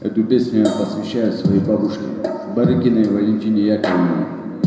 Эту песню я посвящаю своей бабушке Барыкиной Валентине Яковлевне.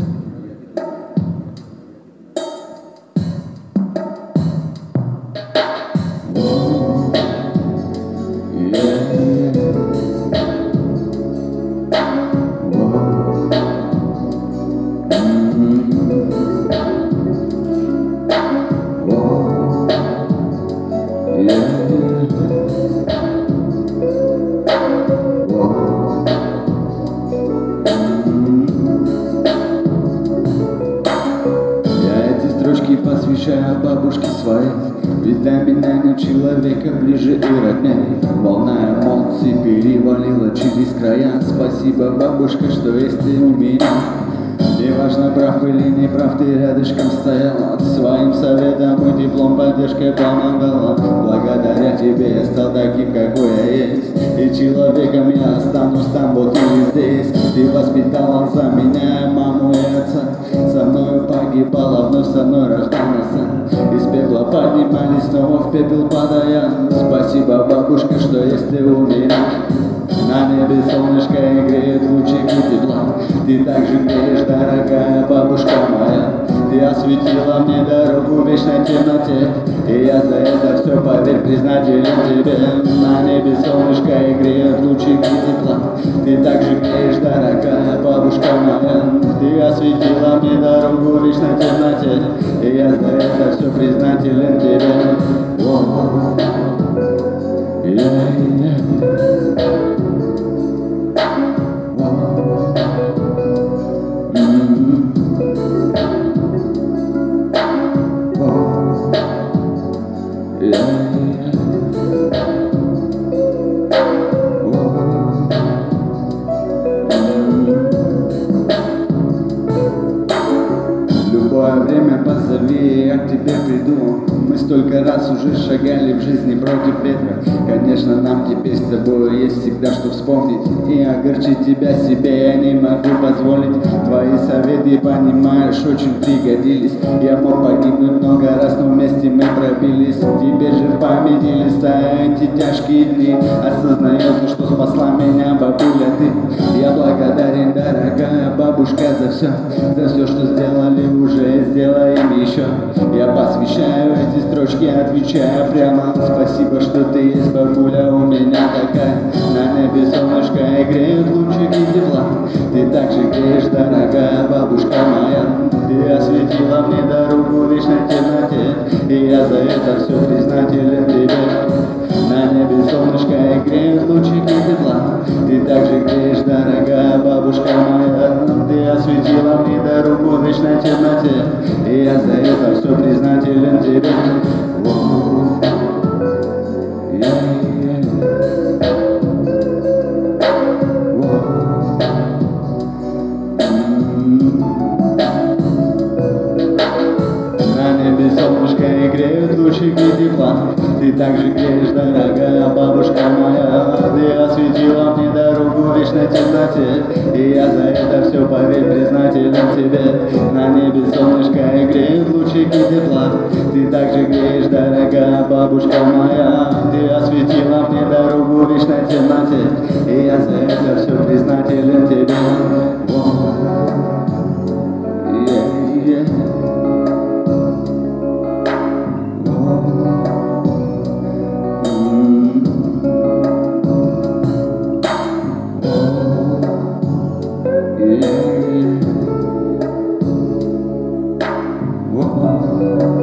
Посвящаю бабушке своей, ведь для меня нет человека ближе и родней. Волна эмоций перевалила через края. Спасибо, бабушка, что есть ты у меня. Не важно, прав или не прав, ты рядышком стояла. Своим советом и теплом, поддержкой помогала. Благодаря тебе я стал таким, какой я есть. И человеком я останусь там, вот или здесь. Ты воспитала за меня маму и отца. Со мною погибала, вновь со мной рождался. Из пепла поднимались, снова в пепел падая. Спасибо, бабушка, что есть ты у меня. На небе солнышко и греет лучики тепла. Ты также греешь, дорогая бабушка моя. Ты осветила мне дорогу в вечной темноте, и я за это все, поверь, признателен тебе. На небе солнышко и греет лучики тепла. Ты также греешь, дорогая бабушка моя. Ты осветила мне дорогу в вечной темноте, и я за это все признателен тебе. Любое время позови, я к тебе приду. Мы столько раз уже шагали в жизни против ветра. Конечно, нам теперь с тобой есть всегда что вспомнить. И огорчить тебя себе я не могу позволить. Твои советы, понимаешь, очень пригодились. Я мог погибнуть много раз, но вместе мы пробились. Теперь же в памяти листая эти тяжкие дни. Осознается, что спасла меня бабуля ты. Я благодарен, дорогая бабушка, за все, что сделали уже, сделаем еще. Я посвящаю эти строчки, отвечая прямо. Спасибо, что ты есть, бабуля, у меня такая. На небе солнышко и греют лучики тепла. Ты также греешь, дорогая бабушка моя. Ты осветила мне дорогу в вечной темноте, и я за это все признателен тебе. На небе солнышко и греют лучики тепла. Ты также греешь, дорогая бабушка моя. Ты осветила мне дорогу в вечной темноте, и я за это все признателен тебе. На небе солнышко и греют лучики тепла. Ты также греешь, дорогая бабушка моя. Ты осветила мне дорогу в вечной темноте, и я за это все, поверь, признателен тебе. На небе солнышко и греют лучики тепла. Ты также греешь, дорогая бабушка моя. Ты осветила мне дорогу в вечной темноте, и я за это все признателен тебе. Whoa.